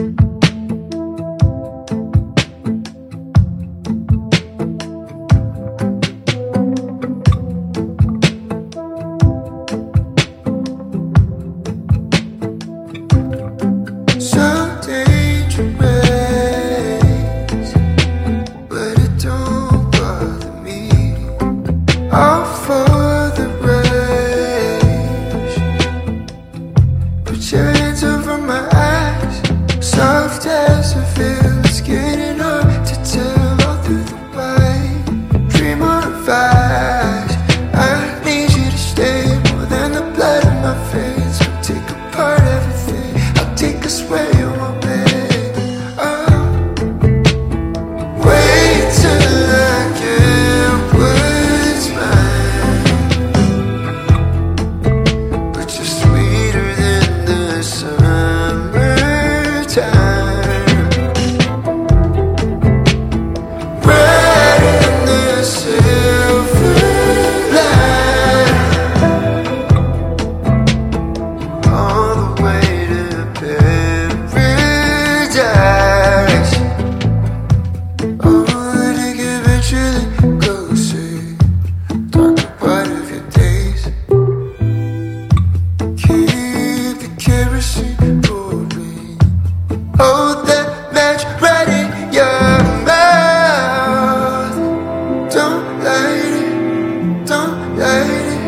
All for the rage. Put your hands over my eyes, soft as a veil. It's getting hard to tell all through the white. Dream or advice, I need you to stay. More than the blood in my veins. I'll take apart everything, I'll take us where you want me. Oh, wait till I get what's mine. But you're sweeter than the summertime, right in the silver light, all the way to paradise. Oh, to get eventually closer, darker part of your days. Keep the kerosene pouring. Hold that match right in your mouth. Don't light it, don't light it.